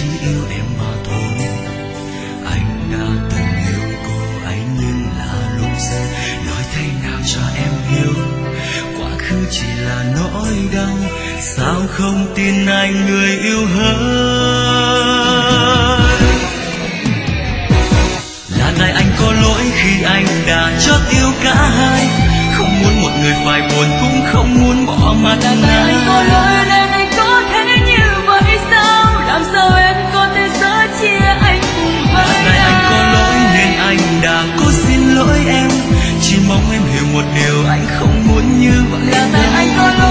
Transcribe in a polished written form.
chỉ yêu em mà thôi. Anh đã từng yêu cô ấy nhưng là lúc giờ nói thế nào cho em hiểu, quá khứ chỉ là nỗi đau, sao không tin anh người yêu hơn. Là tại anh có lỗi khi anh đã chót yêu cả hai, không muốn một người phải buồn cũng không muốn bỏ mặt anh. Là tại anh có lỗi nên anh có thể như vậy sao, làm sao em có thể sớt chia anh cùng với ai. Là tại anh có lỗi nên anh đã cố xin lỗi em, chỉ mong em hiểu một điều anh không muốn như vậy. Là tại anh có lỗi